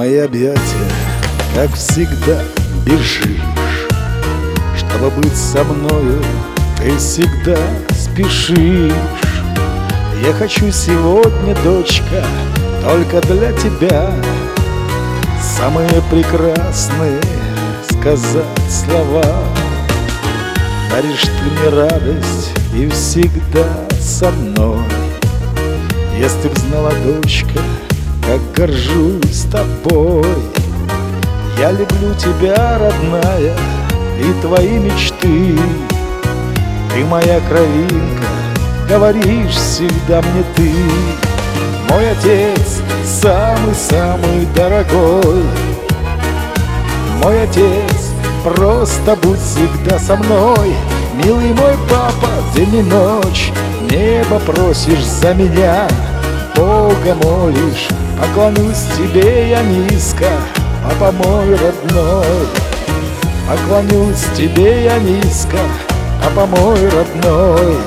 мои объятия, как всегда, бежишь. Чтобы быть со мною, ты всегда спешишь. Я хочу сегодня, дочка, только для тебя самые прекрасные сказать слова. Даришь ты мне радость и всегда со мной. Если б знала, дочка, как горжусь тобой. Я люблю тебя, родная, и твои мечты. Ты моя кровинка, говоришь всегда мне ты. Мой отец самый-самый дорогой. Мой отец, просто будь всегда со мной. Милый мой папа, день и ночь небо просишь за меня, Бога молишь, поклонюсь тебе я низко, папа мой родной. Поклонюсь тебе я низко, папа мой родной.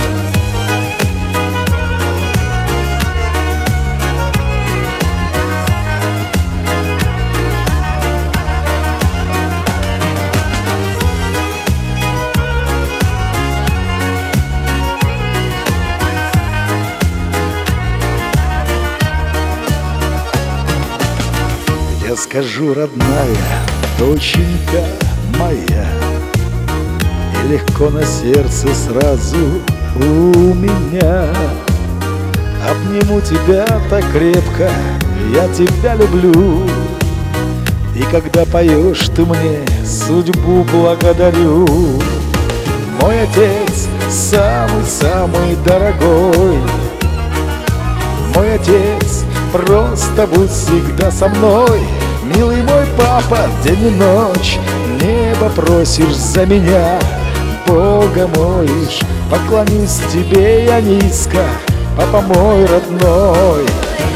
Я скажу, родная, доченька моя, и легко на сердце сразу у меня. Обниму тебя так крепко, я тебя люблю. И когда поешь ты мне, судьбу благодарю. Мой отец самый-самый дорогой. Мой отец, просто будь всегда со мной. Милый мой папа, день и ночь небо просишь за меня, Бога молишь, поклонюсь тебе я низко, папа мой родной.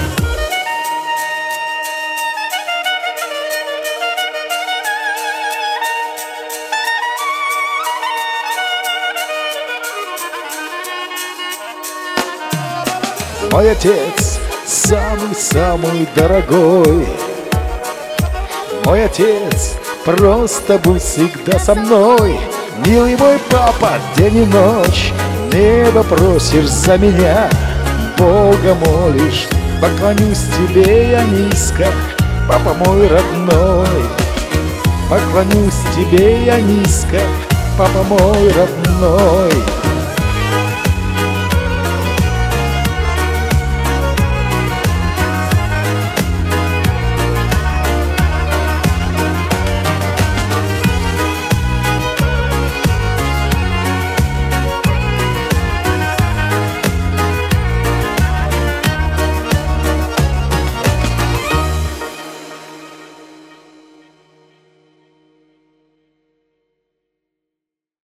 Мой отец самый-самый дорогой. Мой отец, просто будь всегда со мной. Милый мой папа, день и ночь небо просишь за меня, Бога молишь, поклонюсь тебе я низко, папа мой родной. Поклонюсь тебе я низко, папа мой родной.